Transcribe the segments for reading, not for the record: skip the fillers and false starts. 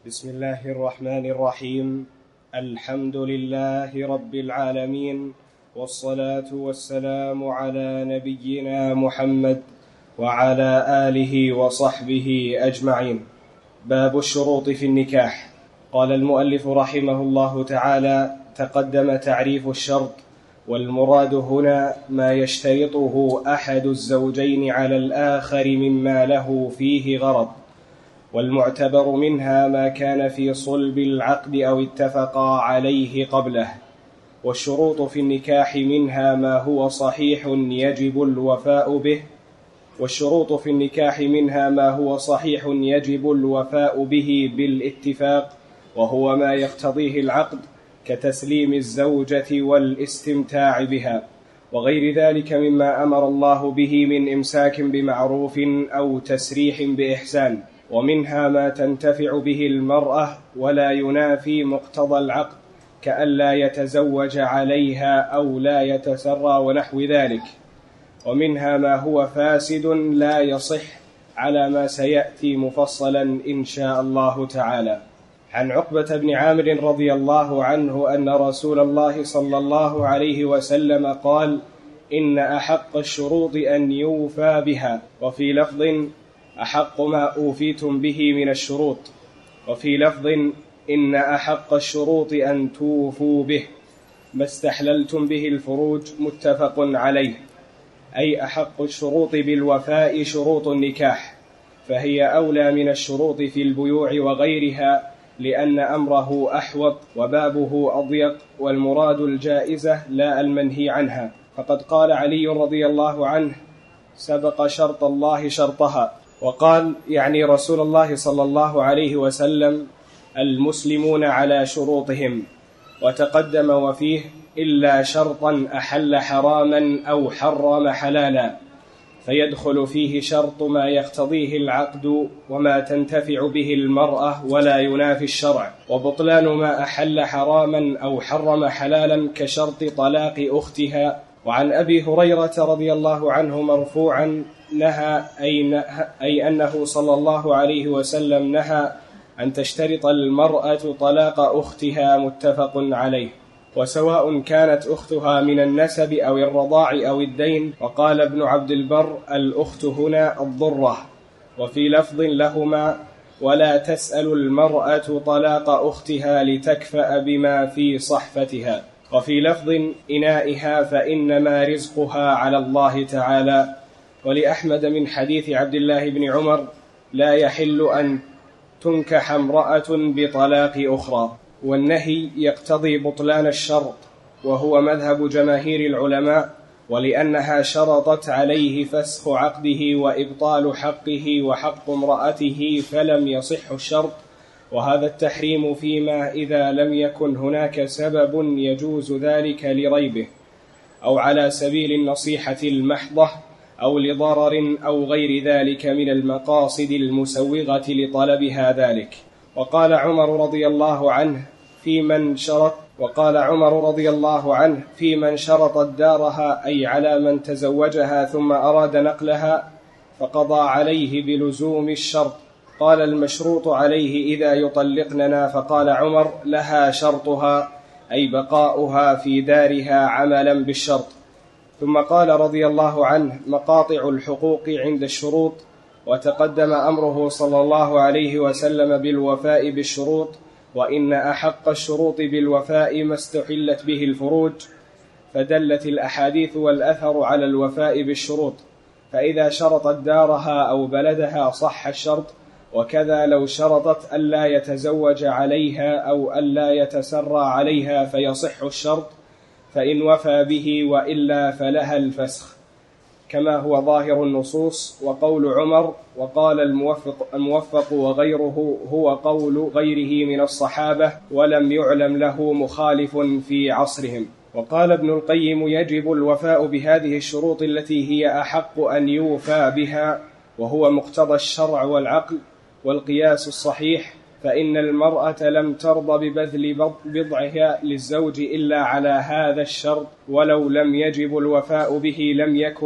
بسم الله الرحمن الرحيم. الحمد لله رب العالمين، والصلاة والسلام على نبينا محمد وعلى آله وصحبه أجمعين. باب الشروط في النكاح. قال المؤلف رحمه الله تعالى: تقدم تعريف الشرط، والمراد هنا ما يشترطه أحد الزوجين على الآخر مما له فيه غرض، والمعتبر منها ما كان في صلب العقد أو اتفقا عليه قبله. والشروط في النكاح منها ما هو صحيح يجب الوفاء به بالاتفاق، وهو ما يقتضيه العقد كتسليم الزوجة والاستمتاع بها، وغير ذلك مما أمر الله به من إمساك بمعروف أو تسريح بإحسان. ومنها ما تنتفع به المرأة ولا ينافي مقتضى العقد، كأن لا يتزوج عليها أو لا يتسرى ونحو ذلك. ومنها ما هو فاسد لا يصح، على ما سيأتي مفصلا إن شاء الله تعالى. عن عقبة بن عامر رضي الله عنه أن رسول الله صلى الله عليه وسلم قال: إن أحق الشروط أن يوفى بها، وفي لفظ: أحق ما أوفيتم به من الشروط، وفي لفظ: إن أحق الشروط أن توفوا به ما استحللتم به الفروج، متفق عليه. أي أحق الشروط بالوفاء شروط النكاح، فهي أولى من الشروط في البيوع وغيرها، لأن أمره أحوط وبابه أضيق، والمراد الجائزة لا المنهي عنها. فقد قال علي رضي الله عنه: سبق شرط الله شرطها. وقال يعني رسول الله صلى الله عليه وسلم: المسلمون على شروطهم. وتقدم وفيه: إلا شرطا أحل حراما أو حرم حلالا، فيدخل فيه شرط ما يقتضيه العقد وما تنتفع به المرأة ولا ينافي الشرع. وبطلان ما أحل حراما أو حرم حلالا كشرط طلاق أختها. وعن أبي هريرة رضي الله عنه مرفوعا نهى أي أنه صلى الله عليه وسلم نهى أن تشترط المرأة طلاق أختها، متفق عليه، وسواء كانت أختها من النسب أو الرضاع أو الدين. وقال ابن عبد البر: الأخت هنا الضرة. وفي لفظ لهما: ولا تسأل المرأة طلاق أختها لتكفأ بما في صحفتها. وفي لفظ: إنائها، فإنما رزقها على الله تعالى. ولأحمد من حديث عبد الله بن عمر: لا يحل أن تنكح امرأة بطلاق أخرى. والنهي يقتضي بطلان الشرط، وهو مذهب جماهير العلماء، ولأنها شرطت عليه فسخ عقده وإبطال حقه وحق امرأته فلم يصح الشرط. وهذا التحريم فيما إذا لم يكن هناك سبب يجوز ذلك لريبه، أو على سبيل النصيحة المحضة، أو لضرر أو غير ذلك من المقاصد المسوغة لطلبها ذلك. وقال عمر رضي الله عنه في من شرطت دارها، أي على من تزوجها ثم أراد نقلها، فقضى عليه بلزوم الشرط. قال: المشروط عليه إذا يطلقننا. فقال عمر: لها شرطها، أي بقاؤها في دارها عملا بالشرط. ثم قال رضي الله عنه: مقاطع الحقوق عند الشروط. وتقدم أمره صلى الله عليه وسلم بالوفاء بالشروط. وإن أحق الشروط بالوفاء ما استحلت به الفروج، فدلت الأحاديث والأثر على الوفاء بالشروط. فإذا شرطت دارها أو بلدها صح الشرط، وكذا لو شرطت ألا يتزوج عليها أو ألا يتسرى عليها فيصح الشرط، فإن وفى به وإلا فلها الفسخ، كما هو ظاهر النصوص. وقول عمر وقال الموفق وغيره هو قول غيره من الصحابة، ولم يعلم له مخالف في عصرهم. وقال ابن القيم: يجب الوفاء بهذه الشروط التي هي أحق أن يوفى بها، وهو مقتضى الشرع والعقل والقياس الصحيح. فإن المرأة لم ترضى ببذل بضعها للزوج إلا على هذا الشرط، ولو لم يجب الوفاء به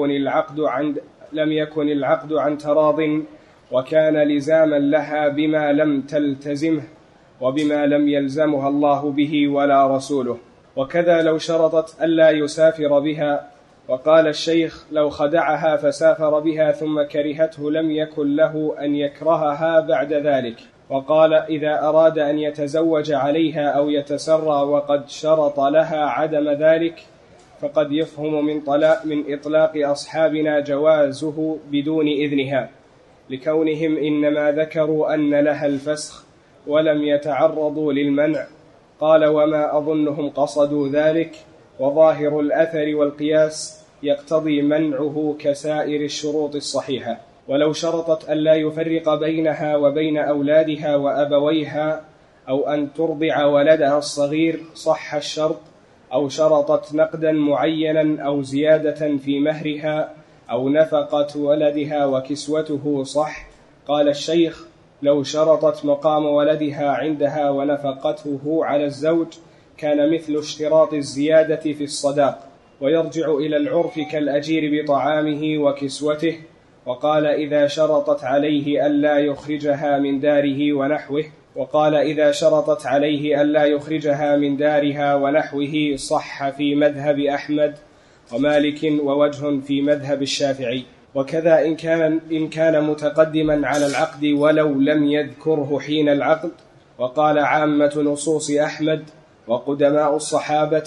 لم يكن العقد عن تراض، وكان لزاما لها بما لم تلتزمه، وبما لم يلزمها الله به ولا رسوله. وكذا لو شرطت ألا يسافر بها، وقال الشيخ لو خدعها فسافر بها ثم كرهته لم يكن له أن يكرهها بعد ذلك. وقال إذا أراد أن يتزوج عليها أو يتسرى وقد شرط لها عدم ذلك فقد يفهم من إطلاق أصحابنا جوازه بدون إذنها، لكونهم إنما ذكروا أن لها الفسخ ولم يتعرضوا للمنع. قال وما أظنهم قصدوا ذلك، وظاهر الأثر والقياس يقتضي منعه كسائر الشروط الصحيحة. ولو شرطت ألا يفرق بينها وبين أولادها وأبويها أو أن ترضع ولدها الصغير صح الشرط، أو شرطت نقدا معينا أو زيادة في مهرها أو نفقة ولدها وكسوته صح. قال الشيخ لو شرطت مقام ولدها عندها ونفقته على الزوج كان مثل اشتراط الزيادة في الصداق، ويرجع إلى العرف كالأجير بطعامه وكسوته. وقال إذا شرطت عليه ألا يخرجها من داره ونحوه، وقال إذا شرطت عليه ألا يخرجها من دارها ونحوه صح في مذهب أحمد ومالك ووجه في مذهب الشافعي. وكذا إن كان متقدما على العقد ولو لم يذكره حين العقد. وقال عامة نصوص أحمد وقدماء الصحابة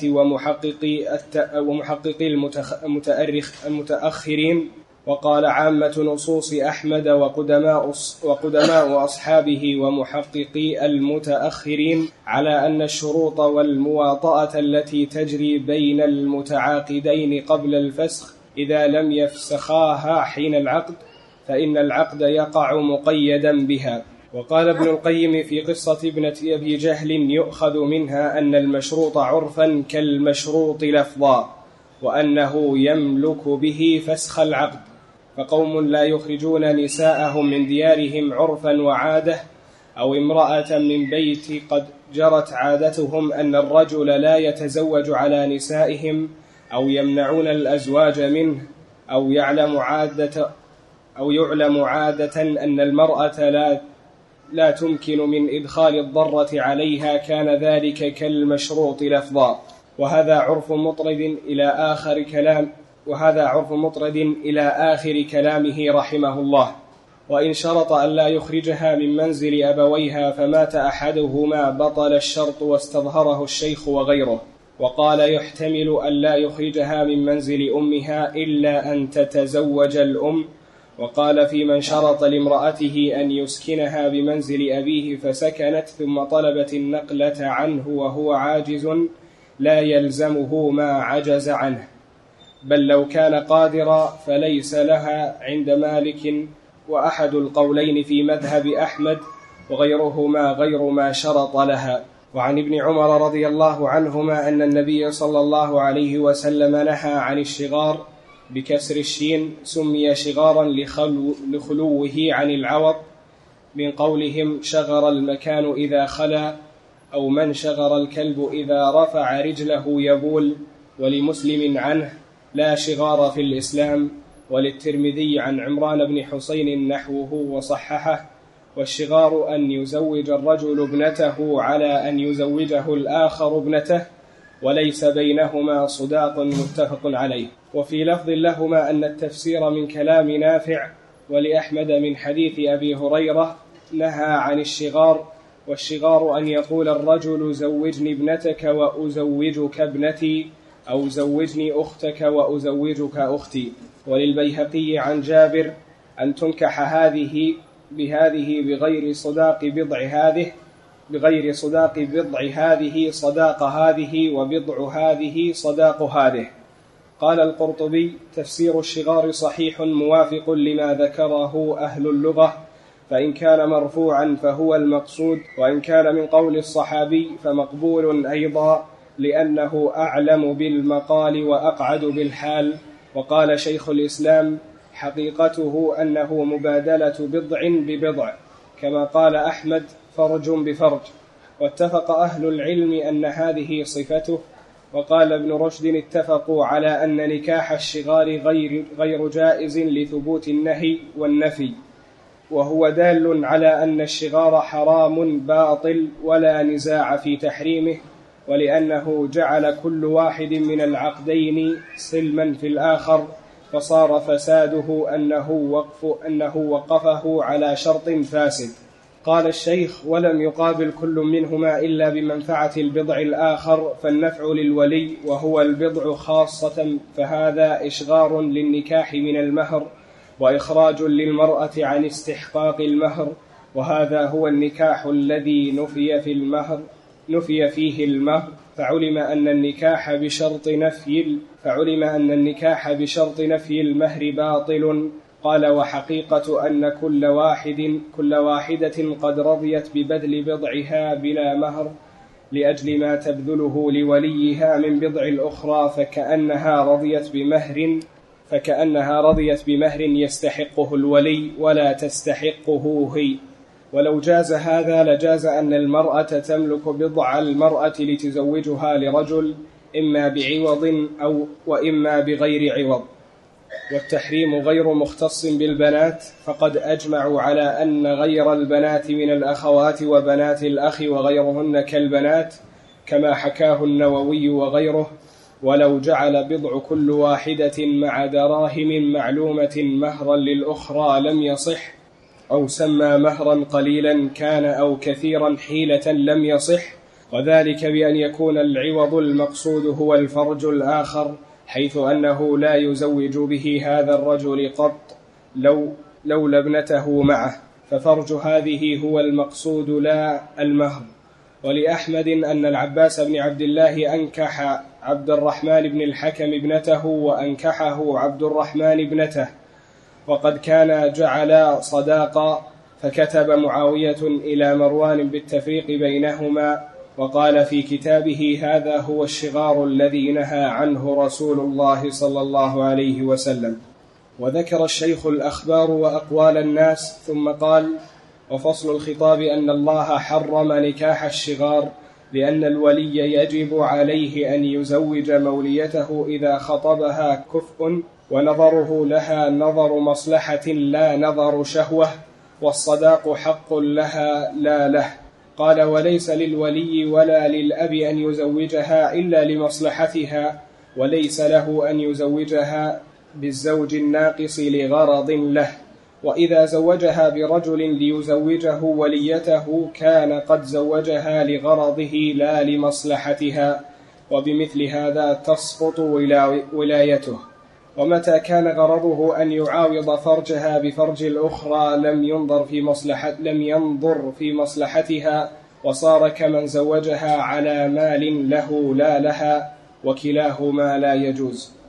ومحققي المتأخرين. وقال عامة نصوص أحمد وقدماء أصحابه ومحققي المتأخرين على أن الشروط والمواطأة التي تجري بين المتعاقدين قبل الفسخ إذا لم يفسخاها حين العقد فإن العقد يقع مقيدا بها. وقال ابن القيم في قصة ابنة أبي جهل يؤخذ منها أن المشروط عرفا كالمشروط لفظا، وأنه يملك به فسخ العقد. فقوم لا يخرجون نساءهم من ديارهم عرفا وعادة، أو امرأة من بيت قد جرت عادتهم أن الرجل لا يتزوج على نسائهم، أو يمنعون الأزواج منه، أو يعلم عادة أن المرأة لا تمكن من إدخال الضرة عليها كان ذلك كالمشروط لفظا. وهذا عرف مطرد إلى آخر كلامه رحمه الله. وإن شرط أن لا يخرجها من منزل أبويها فمات أحدهما بطل الشرط واستظهره الشيخ وغيره. وقال يحتمل أن لا يخرجها من منزل أمها إلا أن تتزوج الأم. وقال في من شرط لامرأته أن يسكنها بمنزل أبيه فسكنت ثم طلبت النقلة عنه وهو عاجز لا يلزمه ما عجز عنه، بل لو كان قادرا فليس لها عند مالك وأحد القولين في مذهب أحمد وغيرهما غير ما شرط لها. وعن ابن عمر رضي الله عنهما أن النبي صلى الله عليه وسلم نهى عن الشغار بكسر الشين، سمي شغارا لخلوه عن العوض من قولهم شغر المكان إذا خلا، أو من شغر الكلب إذا رفع رجله يبول. ولمسلم عنه لا شغار في الإسلام. وللترمذي عن عمران بن حسين نحوه وصححه. والشغار أن يزوج الرجل ابنته على أن يزوجه الآخر ابنته وليس بينهما صداق متفق عليه. وفي لفظ لهما أن التفسير من كلام نافع ولأحمد من حديث أبي هريرة نهى عن الشغار. والشغار أن يقول الرجل زوجني ابنتك وأزوجك ابنتي، أو زوجني أختك وأزوجك أختي. وللبيهقي عن جابر أن تنكح هذه بهذه بغير صداق بضع هذه صداق هذه، وبضع هذه صداق هذه. قال القرطبي تفسير الشغار صحيح موافق لما ذكره أهل اللغة، فإن كان مرفوعا فهو المقصود، وإن كان من قول الصحابي فمقبول أيضا لأنه أعلم بالمقال وأقعد بالحال. وقال شيخ الإسلام حقيقته أنه مبادلة بضع ببضع، كما قال أحمد فرج بفرج. واتفق أهل العلم أن هذه صفته. وقال ابن رشد اتفقوا على أن نكاح الشغار غير جائز لثبوت النهي والنفي، وهو دال على أن الشغار حرام باطل ولا نزاع في تحريمه، ولأنه جعل كل واحد من العقدين سلما في الآخر، فصار فساده أنه وقفه على شرط فاسد. قال الشيخ: ولم يقابل كل منهما إلا بمنفعة البضع الآخر، فالنفع للولي وهو البضع خاصة، فهذا إشغار للنكاح من المهر وإخراج للمرأة عن استحقاق المهر، وهذا هو النكاح الذي نفي فيه المهر، فعلم أن النكاح بشرط نفي المهر باطل. قال: وحقيقة أن كل واحدة قد رضيت ببذل بضعها بلا مهر لأجل ما تبذله لوليها من بضع الأخرى، فكأنها رضيت بمهر يستحقه الولي ولا تستحقه هي. ولو جاز هذا لجاز أن المرأة تملك بضع المرأة لتزوجها لرجل، إما بعوض وإما بغير عوض. والتحريم غير مختص بالبنات، فقد أجمعوا على أن غير البنات من الأخوات وبنات الأخ وغيرهن كالبنات، كما حكاه النووي وغيره. ولو جعل بضع كل واحدة مع دراهم معلومة مهرا للأخرى لم يصح، أو سمى مهرا قليلا كان أو كثيرا حيلة لم يصح، وذلك بأن يكون العوض المقصود هو الفرج الآخر، حيث أنه لا يزوج به هذا الرجل قط لولا ابنته معه، ففرج هذه هو المقصود لا المهر. ولأحمد أن العباس بن عبد الله أنكح عبد الرحمن بن الحكم ابنته، وأنكحه عبد الرحمن ابنته، وقد كان جعل صداقا، فكتب معاوية إلى مروان بالتفريق بينهما، وقال في كتابه: هذا هو الشغار الذي نهى عنه رسول الله صلى الله عليه وسلم. وذكر الشيخ الأخبار وأقوال الناس، ثم قال: وفصل الخطاب أن الله حرم نكاح الشغار، لأن الولي يجب عليه أن يزوج موليته إذا خطبها كفء، ونظره لها نظر مصلحة لا نظر شهوة، والصداق حق لها لا له. قال: وليس للولي ولا للأب أن يزوجها إلا لمصلحتها، وليس له أن يزوجها بالزوج الناقص لغرض له، وإذا زوجها برجل ليزوجه وليته كان قد زوجها لغرضه لا لمصلحتها، وبمثل هذا تسقط ولايته. ومتى كان غرضه أن يعاوض فرجها بفرج الأخرى لم ينظر في مصلحتها، وصار كمن زوجها على مال له لا لها، وكلاهما لا يجوز.